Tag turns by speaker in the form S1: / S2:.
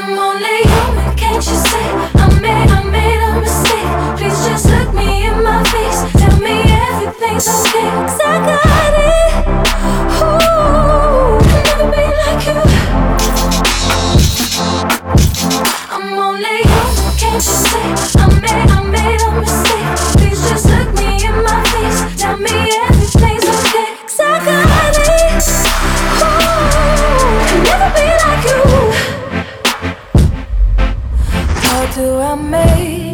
S1: I'm only human, can't you see? I made a mistake. Please just look me in my face. Tell me everything's okay, 'cause I got it. Ooh, I'll never be like you. I'm only human, can't you see? I made a mistake. Please just look me in my face. Tell me everything's okay, 'cause I got it. Ooh, I'll never be like you. How do I make